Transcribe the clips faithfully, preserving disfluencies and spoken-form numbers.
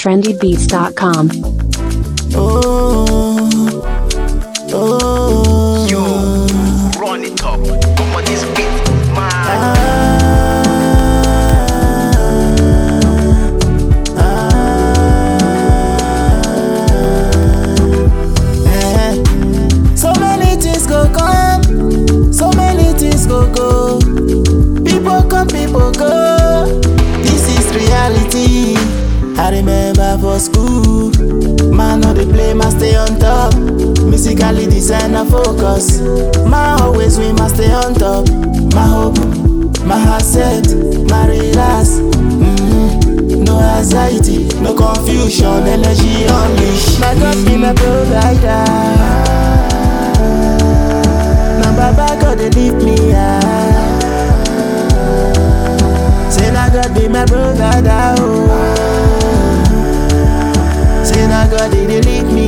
trendy beats dot com. Oh, oh, Yo, run it up. Come on, this beat, man. ah, ah, eh. So many things go come, so many things go go. People come, people go. This is reality. I remember for school, man no dey play, man stay on top. Musically designer focus, man always win, man stay on top. My hope, my heart set, my relax. Mm-hmm. No anxiety, no confusion, energy unleash. My God be my provider. Now Baba God dey lift me high. Say now God be my provider. Oh. Say now God did lead me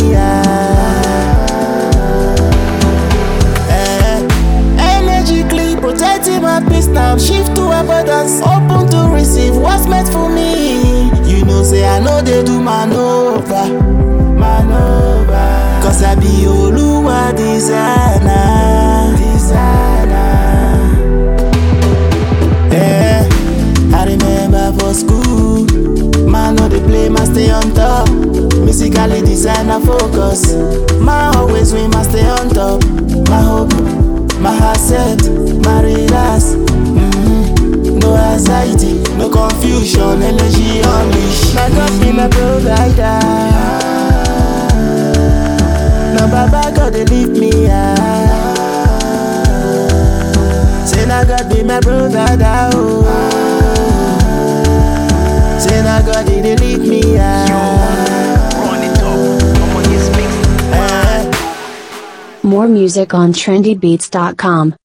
eh. Energetically protecting my peace now. Shift to abundance, open to receive what's meant for me. You know say I know they do manova, manova. Cause I be Oluwa designer, designer. Eh, I remember for school, man no dey play, man stay on top. Musically designer focus, man always win, man stay on top. My hope, my heart set, my relax. Mm-hmm. No anxiety, no confusion, energy unleash. My God be my provider. Now Baba God dey lift me high. Say now God be my provider. Oh. Say now God did lead me high. More music on trendy beats dot com.